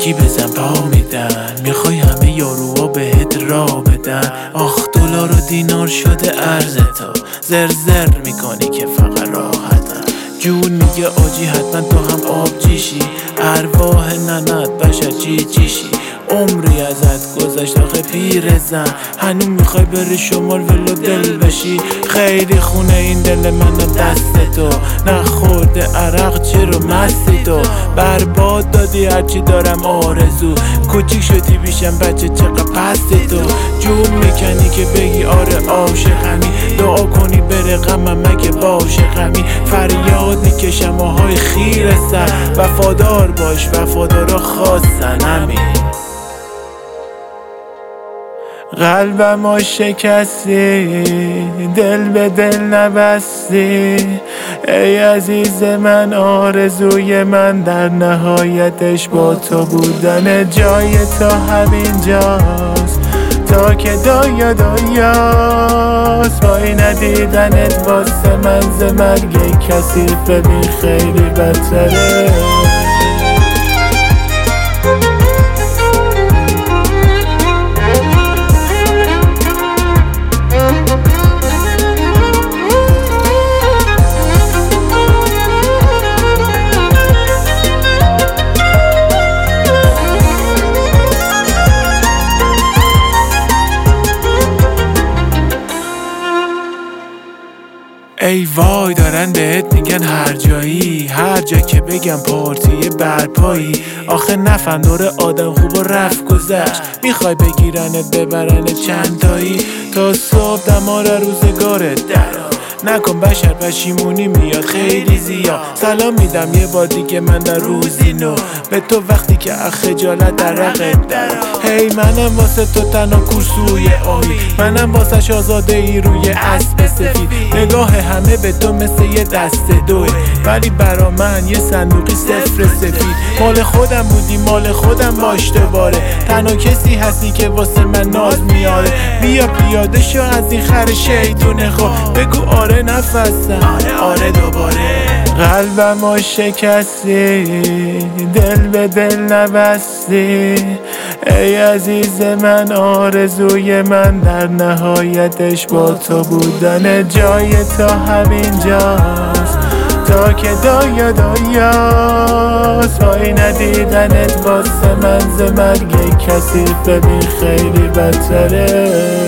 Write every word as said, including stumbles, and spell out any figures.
یکی بزن پا میدن، میخوای همه یاروها بهت را بدن. آخ دلار و دینار شده ارز تو، زرزر میکنی که فقط راحتن. جون میگه آجی حتما تو هم آب جیشی، ارواح ننت بشر جی جیشی. عمری ازت گذشت آخه پیر زن، هنوز میخوای بری شمال ولو دل بشی. خیلی خونه این دل من دست تو، نخورده عرق چرا مستی تو. برباد دادی هرچی دارم آرزو، کوچیک شدی بیشم بچه چقدر پستی تو. جون میکنی که بگی آره عاشقمی، دعا کنی بره غمم مگه باشه غمی. فریاد میکشم آهای خیره سر، وفادار باش وفادارا خواستن همین. قلبمو شکستی، دل به دل نبستی. ای عزیز من آرزوی من در نهایتش با تو بودن. جای تو همینجاست تا که دایا دایاست. وای ندیدنت واسه من ز مرگ کسی ببین خیلی بدتره. ای وای دارن بهت میگن هر جایی، هر جا که بگم پارتی برپایی. آخه نفهم دور آدم خوب و رفت گذشت، میخوای بگیرنت ببرنت چند تایی. تا صبح دمار روزگارت درا، نکن بشر پشیمونی میاد خیلی زیاد. سلام میدم یه بار دیگه من در روزی نو، به تو وقتی که اخ خجالت در رقت درا. هی منم واسه تو تنها کورسوی امید، منم واسه آزاده ای روی اسب سفید. نگاه همه به تو مثل یه دست دوه، ولی برا من یه صندوقی صفر سفید. مال خودم بودی مال خودم باش دوباره، تنها کسی هستی که واسه من ناز میاره. بیا پیاده شو از این خر شیطونه خو، بگو آره نفسم آره آره دوباره. قلبمو شکستی، دل به دل نبستی. ای عزیز من آرزوی من در نهایتش با تو بودن. جای تو همینجاست تا که دایا دایاست. وای ندیدنت واسه من ز مرگ کسی ببین خیلی بدتره.